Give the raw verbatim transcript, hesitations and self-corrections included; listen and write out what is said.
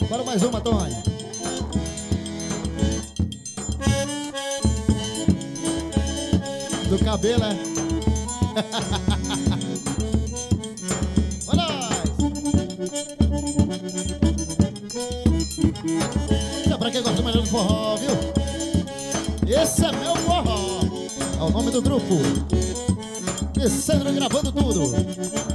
Bora mais uma, Tony. Do cabelo, é? Olha nós! Isso é pra quem gosta mais do forró, viu? Esse é meu forró. É o nome do grupo. Alessandro gravando tudo.